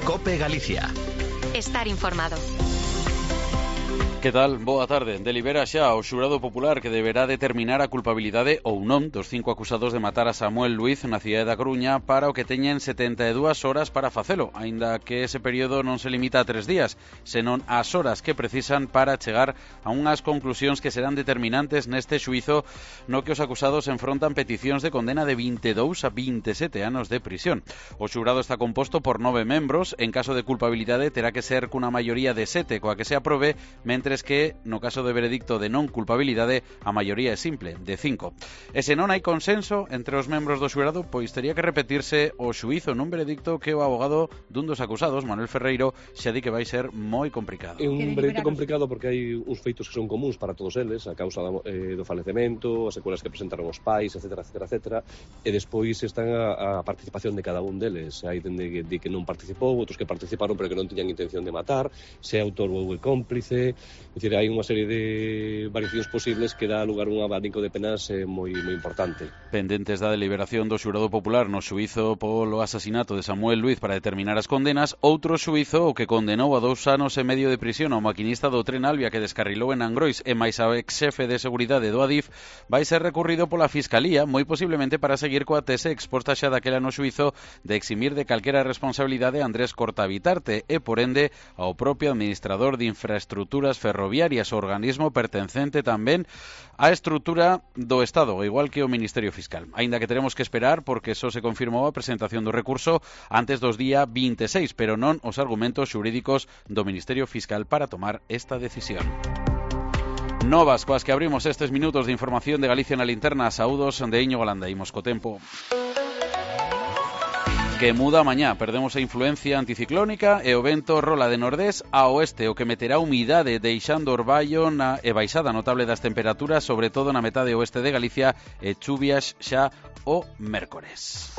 COPE Galicia. Estar informado. Que tal? Boa tarde. Delibera xa o xurado popular que deberá determinar a culpabilidade ou non dos 5 acusados de matar a Samuel Luiz na cidade da Coruña para o que teñen 72 horas para facelo, aínda que ese período non se limita a 3 días, senón ás horas que precisan para chegar a unhas conclusións que serán determinantes neste xuízo no que os acusados enfrontan peticións de condena de 22 a 27 anos de prisión. O xurado está composto por 9 membros, en caso de culpabilidade terá que ser cunha maioría de 7 coa que se aprobe, mentres que, no caso de veredicto de non culpabilidade, a maioría é simple, de 5. E se non hai consenso entre os membros do xurado, pois tería que repetirse o xuízo nun veredicto que o abogado dun dos acusados, Manuel Ferreiro, xa di que vai ser moi complicado. É un veredicto complicado porque hai uns feitos que son comuns para todos eles, a causa do falecemento, as secuelas que presentaron os pais, etc. E despois están a participación de cada un deles. Hai dende de que non participou, outros que participaron pero que non tiñan intención de matar, se é autor ou é cómplice. É dicir, hai unha serie de variacións posibles que dá lugar a un abanico de penas moi importante. Pendentes da deliberación do xurado popular no xuízo polo asasinato de Samuel Luiz para determinar as condenas, outro xuízo o que condenou a 2 anos e medio de prisión ao maquinista do tren Albia que descarrilou en Angrois e máis ao ex-xefe de seguridade do Adif vai ser recurrido pola Fiscalía, moi posiblemente para seguir coa tese exposta xa daquela no xuízo de eximir de calquera responsabilidade a Andrés Cortabitarte e, por ende, ao propio administrador de infraestructuras ferroviarias, o organismo pertencente tamén á estrutura do Estado, igual que o Ministerio Fiscal. Aínda que teremos que esperar porque só se confirmou a presentación do recurso antes dos día 26, pero non os argumentos xurídicos do Ministerio Fiscal para tomar esta decisión. Novas coas que abrimos estes minutos de información de Galicia na linterna. Saúdos de Íñigo Landa. Imos co tempo que muda mañá. Perdemos a influencia anticiclónica e o vento rola de nordés a oeste, o que meterá humidade deixando orballo e baixada notable das temperaturas, sobre todo na metade oeste de Galicia, e chuvias xa o mércores.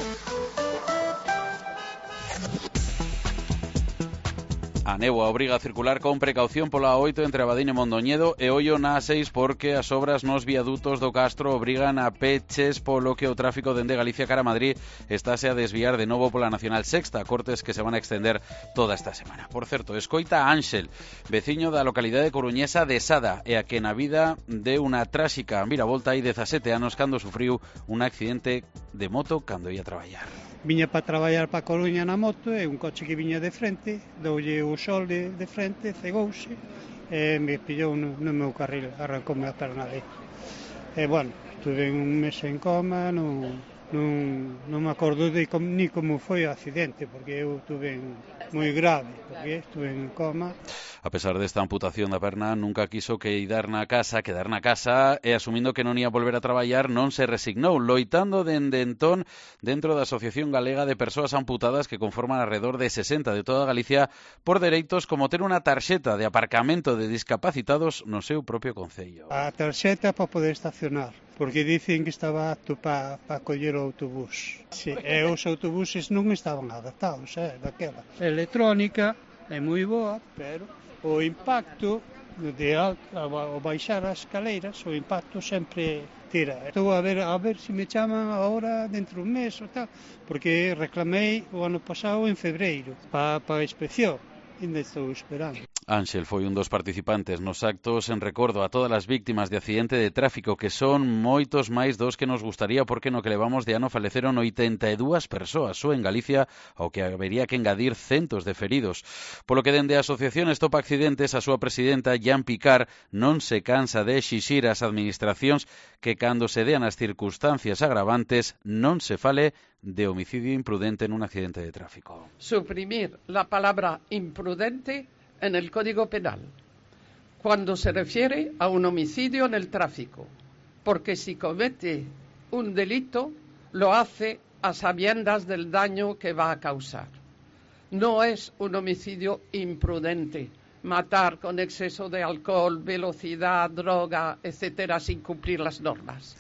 A néboa obriga a circular con precaución pola A8 entre Abadín e Mondoñedo e ollo na A6 porque as obras nos viadutos do Castro obrigan a peches, polo que o tráfico dende Galicia cara a Madrid estáse a desviar de novo pola Nacional Sexta, cortes que se van a extender toda esta semana. Por certo, escoita a Ángel, veciño da localidade coruñesa de Sada, e a que na vida de unha tráxica viravolta hai 17 anos cando sufriu un accidente de moto cando ia a traballar. Viña para traballar para Coruña na moto e un coche que viña de frente, doulle o sol de frente, cegouse e me pillou no meu carril, arrancoume a perna de. E, bueno, estuve un mes en coma, non me acordo de ni como foi o accidente, porque eu estuve moi grave, porque estuve en coma. A pesar desta amputación da perna, nunca quiso quedar na casa e asumindo que non ia volver a traballar, non se resignou, loitando dende entón dentro da Asociación Galega de Persoas Amputadas que conforman alrededor de 60 de toda Galicia por dereitos como ter unha tarxeta de aparcamento de discapacitados no seu propio concello. A tarxeta para poder estacionar, porque dicen que estaba apto para coller o autobús. Sí, e os autobuses non estaban adaptados, daquela. A electrónica é moi boa, pero o impacto ao baixar as escaleiras, o impacto sempre tira. Estou a ver se me chaman agora dentro dun mes ou tal, porque reclamei o ano pasado en febreiro para a inspección. Ainda estou esperando. Ángel foi un dos participantes nos actos en recordo a todas as víctimas de accidente de tráfico, que son moitos máis dos que nos gustaría, porque no que levamos de ano faleceron 82 persoas só en Galicia, ao que habería que engadir centos de feridos. Polo que dende a Asociación Stop Accidentes, a súa presidenta, Jan Picar, non se cansa de exixir ás administracións que cando se dean as circunstancias agravantes non se fale de homicidio imprudente en un accidente de tráfico. Suprimir la palabra imprudente en el Código Penal cuando se refiere a un homicidio en el tráfico, porque si comete un delito lo hace a sabiendas del daño que va a causar. No es un homicidio imprudente matar con exceso de alcohol, velocidad, droga, etcétera, sin cumplir las normas.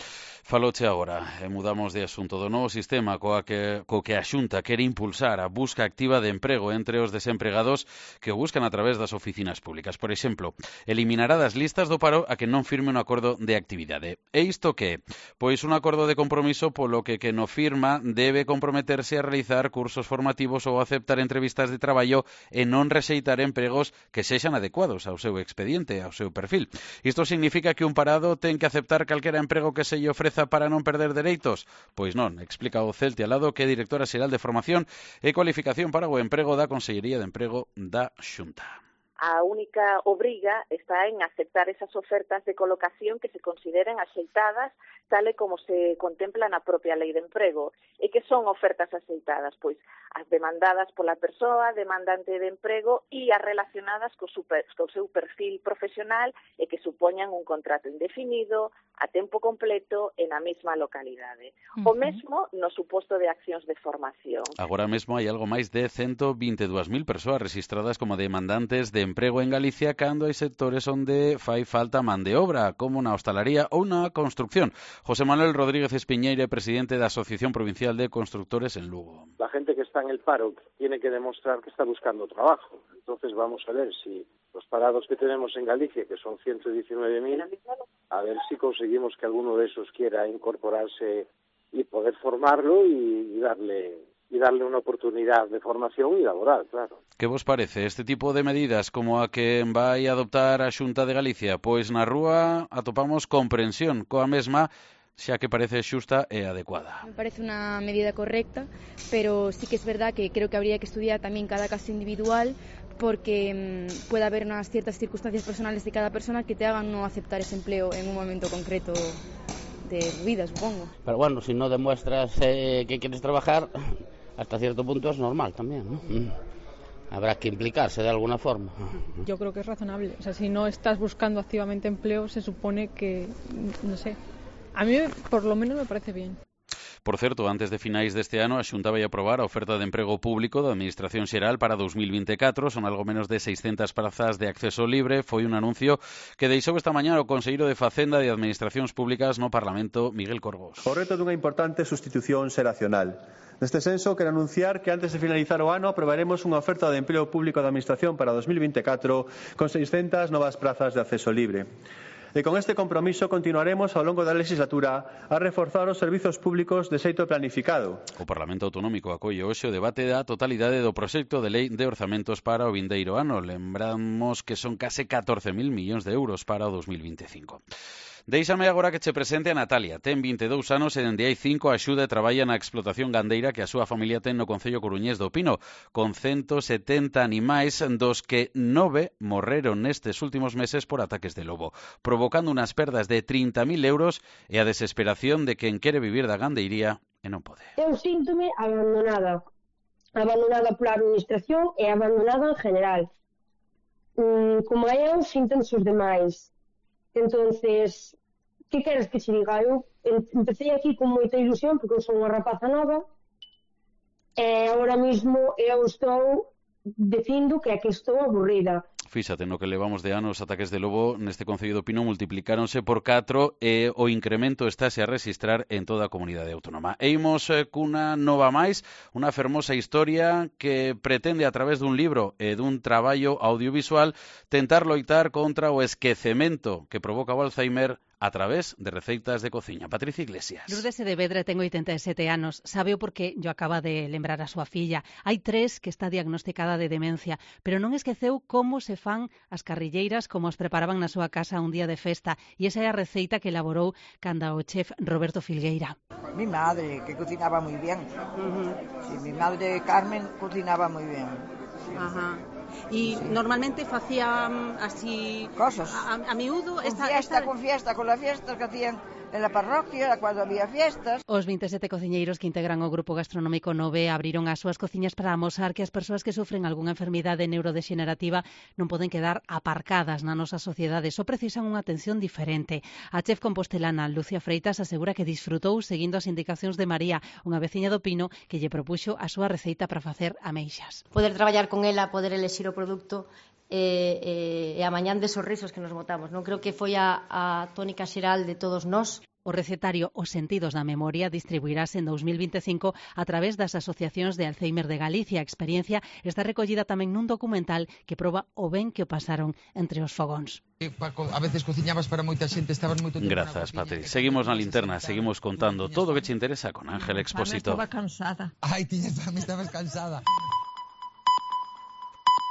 Faloche agora, e mudamos de asunto do novo sistema co que a Xunta quere impulsar a busca activa de emprego entre os desempregados que o buscan a través das oficinas públicas. Por exemplo, eliminará das listas do paro a que non firme un acordo de actividade. E isto que? Pois un acordo de compromiso polo que no firma debe comprometerse a realizar cursos formativos ou aceptar entrevistas de traballo e non rexeitar empregos que sexan adecuados ao seu expediente, ao seu perfil. Isto significa que un parado ten que aceptar calquera emprego que se lle ofreza para non perder dereitos? Pois non, explica o Celti Alado, que é directora xeral de Formación e Cualificación para o Emprego da Consellería de Emprego da Xunta. A única obriga está en aceptar esas ofertas de colocación que se consideren axeitadas tal e como se contempla na propia Lei de Emprego. E que son ofertas axeitadas? Pois as demandadas pola persoa demandante de emprego e as relacionadas co seu perfil profesional e que supoñan un contrato indefinido, a tempo completo e na mesma localidade. O mesmo no suposto de accións de formación. Agora mesmo hai algo máis de 122.000 persoas registradas como demandantes de emprego en Galicia cando hai sectores onde fai falta man de obra, como na hostalaría ou na construcción. José Manuel Rodríguez Espiñeira, presidente da Asociación Provincial de Constructores en Lugo. La gente que está en el paro tiene que demostrar que está buscando trabajo. Entonces vamos a ver si los parados que tenemos en Galicia, que son 119.000, a ver si conseguimos que alguno de esos quiera incorporarse y poder formarlo y darle una oportunidad de formación y laboral, claro. Que vos parece este tipo de medidas como a que vai adoptar a Xunta de Galicia? Pois na rúa atopamos comprensión coa mesma, xa que parece xusta e adecuada. Me parece una medida correcta, pero sí que es verdad que creo que habría que estudiar también cada caso individual, porque puede haber unas ciertas circunstancias personales de cada persona que te hagan no aceptar ese empleo en un momento concreto de tu vida, supongo. Pero bueno, si no demuestras que quieres trabajar, hasta cierto punto es normal también, ¿no? Habrá que implicarse de alguna forma. Yo creo que es razonable. O sea, si no estás buscando activamente empleo, se supone que, no sé, a mí por lo menos me parece bien. Por certo, antes de finais deste ano, a Xunta vai aprobar a oferta de emprego público da Administración Xeral para 2024. Son algo menos de 600 prazas de acceso libre. Foi un anuncio que deixou esta mañá o Conselleiro de Facenda e de Administracións Públicas no Parlamento, Miguel Corgos. O reto dunha importante sustitución xeracional. Neste senso, quero anunciar que antes de finalizar o ano aprobaremos unha oferta de emprego público da Administración para 2024 con 600 novas prazas de acceso libre. E con este compromiso continuaremos ao longo da legislatura a reforzar os servizos públicos de xeito planificado. O Parlamento Autonómico acolle hoxe o debate da totalidade do proxecto de lei de orzamentos para o vindeiro ano. Lembramos que son case 14.000 millóns de euros para o 2025. Déixame agora que che presente a Natalia. Ten 22 anos e dende hai 5 axuda e traballa na explotación gandeira que a súa familia ten no concello coruñés do Pino, con 170 animais dos que 9 morreron nestes últimos meses por ataques de lobo, provocando unhas perdas de 30.000 euros e a desesperación de quen quere vivir da gandeiría e non pode. Eu síntome abandonada pola administración e abandonada en general. Como hai eu, síntense os demais. Entonces, que queres que se diga? Eu empecé aquí con moita ilusión porque eu son unha rapaza nova e agora mesmo eu estou dicindo que aquí estou aburrida. Fíxate, no que levamos de ano os ataques de lobo neste concello do Pino multiplicáronse por 4 e o incremento estáse a registrar en toda a comunidade autónoma. E imos cunha nova máis, unha fermosa historia que pretende a través dun libro e dun traballo audiovisual tentar loitar contra o esquecemento que provoca o Alzheimer a través de receitas de cociña. Patricia Iglesias. Lourdes Sedevedra ten 87 anos. Sabeo porque yo acaba de lembrar a súa filla. Hai 3 que está diagnosticada de demencia, pero non esqueceu como se fan as carrilleiras como as preparaban na súa casa un día de festa. E esa é a receita que elaborou canda o chef Roberto Filgueira. Mi madre, que cocinaba moi bien. Sí, mi madre Carmen cocinaba moi bien. Ajá. Y sí. Normalmente facía así cosas a miúdo con fiesta, con las fiestas que hacían en la parroquia, cuando había fiestas. Os 27 cociñeiros que integran o grupo gastronómico Nove abriron as súas cociñas para amosar que as persoas que sofren algunha enfermidade neurodexenerativa non poden quedar aparcadas na nosa sociedade, só precisan unha atención diferente. A chef compostelana Lucia Freitas asegura que disfrutou seguindo as indicacións de María, unha veciña do Pino que lle propuxo a súa receita para facer ameixas. Poder traballar con ela, poder elexir o produto e a mañán de sorrisos que nos botamos. Non creo que foi a tónica xeral de todos nós. O recetario Os sentidos da memoria distribuirase en 2025 a través das asociacións de Alzheimer de Galicia. A experiencia está recollida tamén nun documental que proba o ben que o pasaron entre os fogóns. A veces cociñabas para moita xente, estabas moito tempo. Grazas, Patri. Seguimos na linterna, seguimos contando todo o que te interesa con Ángel Expósito. Estaba cansada. Ai, estabas cansada.